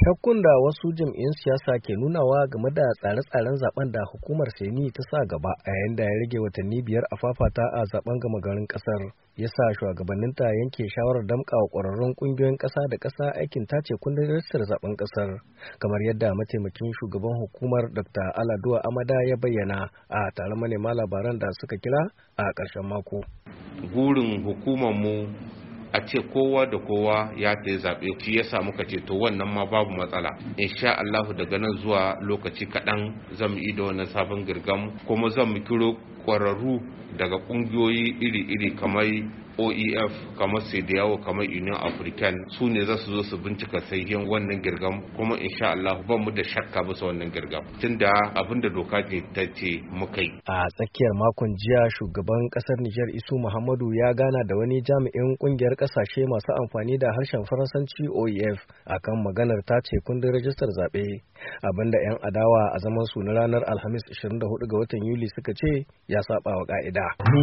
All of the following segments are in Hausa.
Shakkun da wasu jam'iyyun siyasa ke nunawa game da tsare-tsaren zaben da hukumar Seni ta sa gaba a yayin da ya rage watanni biyar a fafata a zaben gama garin kasar ya sa shugabanninta yanke shawarar damƙa wa ƙwararrun ƙungiyoyin ƙasa da ƙasa aikin tace kundin rajistar zaben ƙasar, kamar yadda mataimakin shugaban hukumar Dr. Aladuwa Amada ya bayyana a taron manema labaran da suka kira a ƙarshen mako. Gurin hukumarmu a ce kowa da kowa ya ta zaɓe shi yasa muka ce to wannan ma babu matsala insha Allahu daga nan zuwa lokaci kaɗan zan yi da wannan sabon girgam kuma zan mu kiro ƙwararru daga ƙungiyoyi iri-iri kamar OEF kamar CEDEAO kamar Union African su ne za su zo su bincika sahihin wannan girgam kuma insha Allah ba mu da shakka bisa wannan girgam tunda abin da doka ce ta ce muka yi. A tsakiyar makon jiya shugaban kasar Nijar Isu Muhammadu ya gana da wani jami'in kungiyar kasashe masu amfani da harshen Faransanci OEF akan maganar tace kundin rajistar zaɓe, abinda 'yan adawa a zaman su na ranar Alhamis 24 ga watan Yuli suka ce ya saba wa ka'ida.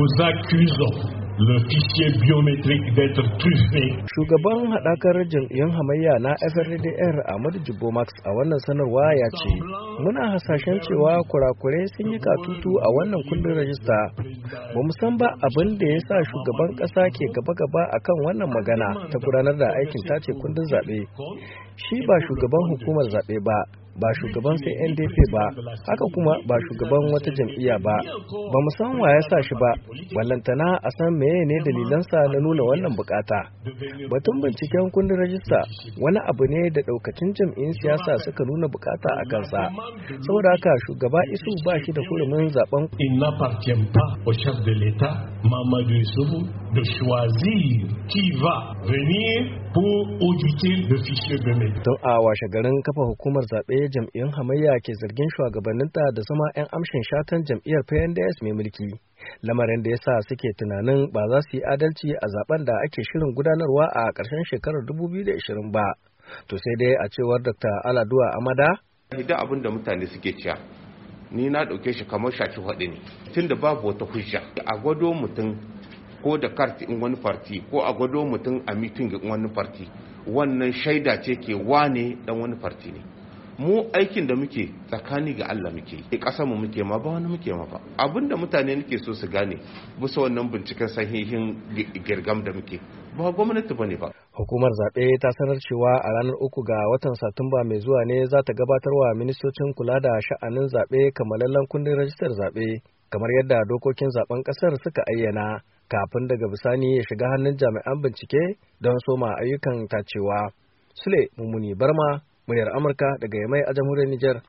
Shugaban haɗakar jam'iyyun hamayya na FRDR Ahmadu Jibbo Max a wannan sanarwa ya ce, muna hasashen cewa kurakurai sun yi katutu a wannan kundin rajista. Ba mu san ba abin da ya sa shugaban ƙasa ke gaba-gaba akan wannan magana ta gudanar da aikin tace kundin zaɓe. Shi ba shugaban hukumar zaɓe ba shugaban sai NDP ba, haka kuma ba shugaban wata jam'iyya ba mu san wa ya sa shi ba, ballantana a san meye ne dalilansa na nuna wannan bukata. Batun binciken kundin rajista wani abu ne da daukacin jam'iyyun siyasa suka nuna bukata a kansa, saboda haka shugaba Isu ba shi da hurumin zaben. Il n'appartient pas au chef de l'État, Mamadou Issoufou, de choisir qui va venir pour auditer le fichier de mail. Don a washe garin kafa hukumar zaɓe jam'iyyun hamayya ke zargin shugabanninta da zama 'yan amshin shatan jam'iyyar PNDS mai mulki, lamarin da ya sa suke tunanin ba za su yi adalci a zaben da ake shirin gudanarwa a ƙarshen shekarar 2020 ba. To sai dai a cewar Dr. Aladuwa Amada, idan abin da mutane suke cewa ni na ɗauke shi kamar shaci faɗi ne, tunda babu wata hujja a gwado mutum ko da karti in wani farti ko a gwado mutum a mitin in wani farti, wannan shaida ce ke wane dan wani farti ne. Mu aikin da muke tsakani ga Allah muke yi, ƙasar mu muke ma ba wani muke ma ba. Abinda mutane nake so su gane bisa wannan binciken sahihin girgam da muke ba gwamnati bane ba. Hukumar zaɓe ta sanar cewa a ranar 3 ga watan Satumba mai zuwa ne za ta gabatarwa ministocin kula da sha'anin zaɓe kammalallen kundin rajistar zaɓe kamar yadda dokokin zaben ƙasar suka ayyana, kafin daga bisani ya shiga hannun jami'an bincike don soma ayyukan tacewa. Sule Mummuni Barma, muryar Amurka daga Yamai a jamhuriyar Nijar.